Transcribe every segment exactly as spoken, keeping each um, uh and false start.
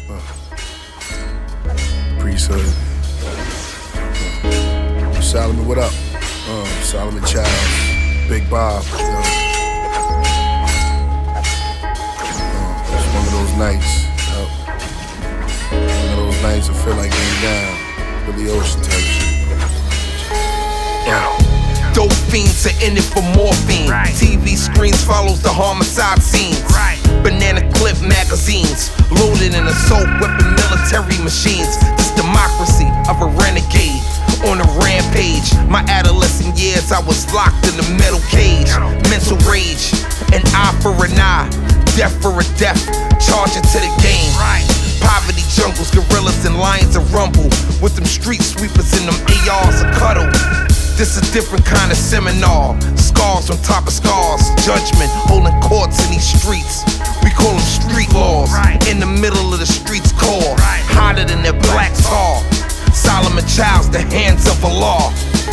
Uh, Priesthood. Uh, Solomon, what up? Uh, Solomon Childs, Big Bob. You know. uh, it's one of those nights. You know. One of those nights I feel like getting down. Billy Ocean type shit. Uh. Dope fiends are in it for morphine. Right. T V screens follows the homicide scenes. Right. Banana clip magazines loaded in assault weapon military machines. This democracy of a renegade on a rampage. My adolescent years I was locked in a metal cage. Mental rage, an eye for an eye, death for a death, charge it to the game. Right. Poverty jungles, gorillas and lions a rumble. With them street sweepers and them A Rs a cuddle. This a different kind of seminar. Scars on top of scars. Judgment holding courts in these streets. We call them street laws. Right. In the middle of the streets core. Right. Hotter than their black tar. Solomon Childs, the hands of the law.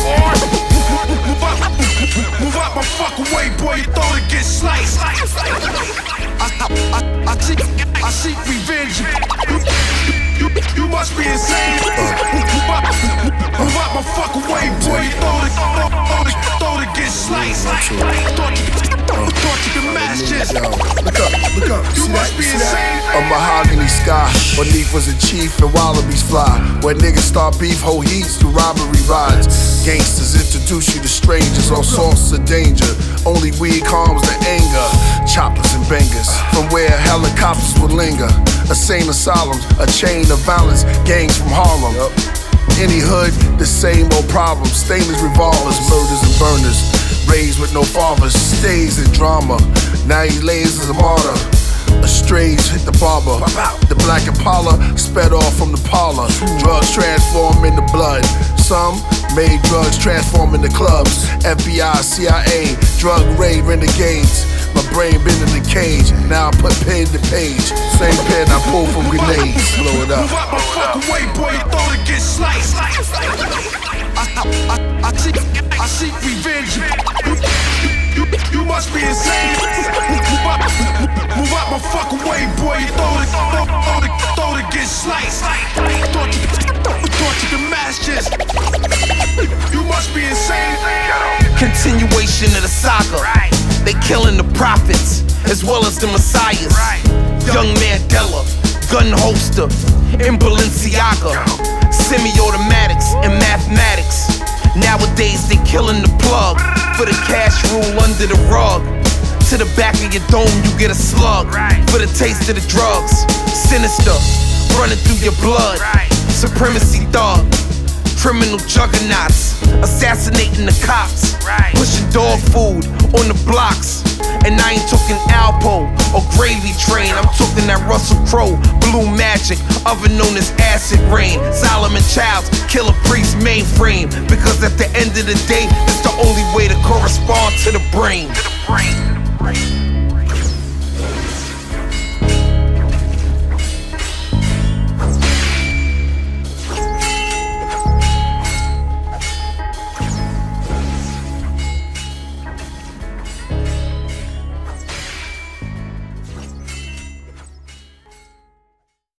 Move up, move up, my fuck away, boy. You thought it get sliced. I, I, I, I seek, I seek revenge. You, you, you must be insane. Move up, move up, my fuck away, boy. You thought it, thought it, thought it get sliced. Thought you, thought you could match this. Yo, look up, look up. You See must that? be See insane. That? A mahogany sky, beneath was a chief and wallabies fly. Where niggas start beef, whole heats to robbery rides. Gangsters introduce you to strangers, all sorts of danger. Only weed calms the anger. Choppers and bangers, from where helicopters would linger. Insane asylums, a chain of violence, gangs from Harlem. Any hood, the same old problems. Stainless revolvers, murders and burners. Raised with no fathers, stays in drama. Now he lays as a martyr. Estrays hit the barber. The black Impala sped off from the parlor. Drugs transform into blood. Some made drugs transform into clubs. F B I, C I A, drug raid renegades. My brain been in the cage. Now I put pen to page. Same pen I pull from grenades. Blow it up. Move up, my fuck away, boy. You thought it get sliced. I, I, I, I seek, I seek revenge. You, you, you must be insane. Move up, move up, my fuck away, boy. You thought it, thought, thought it, thought it get sliced. Thought you, thought you could match this. You must be insane. Continuation of the saga. They killing the prophets as well as the messiahs. Young Mandela, gun holster in Balenciaga. Semi-automatics and mathematics. Nowadays they killing the plug for the cash rule under the rug. To the back of your dome you get a slug for the taste of the drugs. Sinister, running through your blood. Supremacy thug, criminal juggernauts, assassinating the cops, pushing dog food on the blocks. And I ain't talking Alpo or Gravy Train, I'm talking that Russell Crowe, Blue Magic, other known as Acid Rain. Solomon Childs, Killer Priest mainframe. Because at the end of the day, it's the only way to correspond to the brain. To the brain.